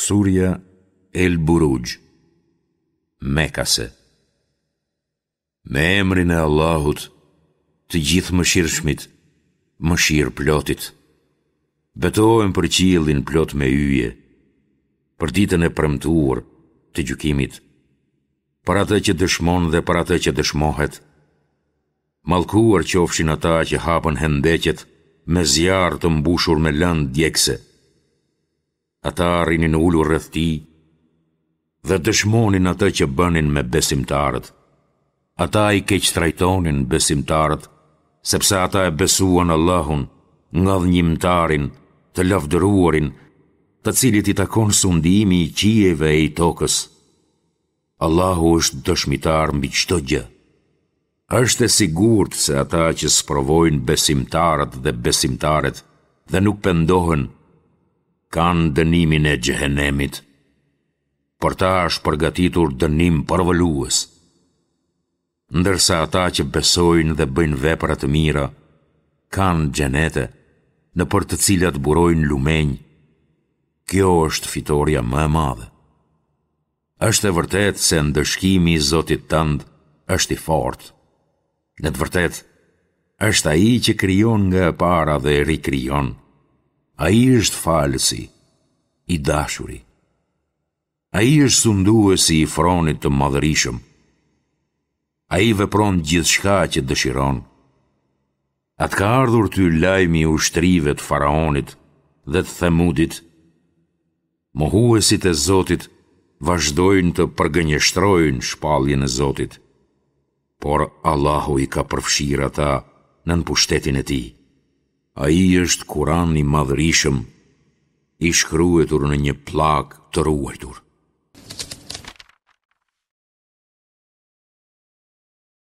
Surja El Buruj, Mekase. Me emrin e Allahut, të gjithë mëshirshmit, mëshirë plotit. Betohem për qiellin plot me yje, për ditën e premtuar të gjykimit, për atë që dëshmon dhe për atë që dëshmohet. Mallkuar qofshin ata që hapën hendeqet me zjarr të mbushur me lëndë djegse. Ata rrinin ulur rreth tij dhe dëshmonin atë që bënin me besimtarët. Ata i keq trajtonin besimtarët, sepse ata e besuan Allahun, ngadhnjimtarin, të lavdëruarin, të cilit i takon sundimi i qiejve e i tokës. Allahu është dëshmitar mbi çdo gjë. Është e sigurt se ata që sprovojnë besimtarët dhe besimtaret dhe nuk pendohen, kanë dënimin e xhehenemit. Për ta është përgatitur dënim përvolues. Ndërsa ata që besojnë dhe bëjnë vepra të mira, kanë xhenete në për të cilat burojnë lumenj. Kjo është fitoria më e madhe. Është e vërtet se ndëshkimi i Zotit tënd është i fortë. Në të vërtet, është ai që krijon nga e para dhe e rikrijon. Ai është falësi, i dashuri. Ai është sunduesi i fronit të madhërisëm. Ai vepron gjithçka që dëshiron. Atë ka ardhur ty lajmi i ushtrive të Faraonit dhe të Themudit. Mohuesit e Zotit vazhdojnë të përgënjeshtrojnë shpalljen e Zotit, por Allahu i ka përfshirë ata në pushtetin e tij. Ai është Kur'an i madhërisëm, i shkruetur në një pllak të ruajtur.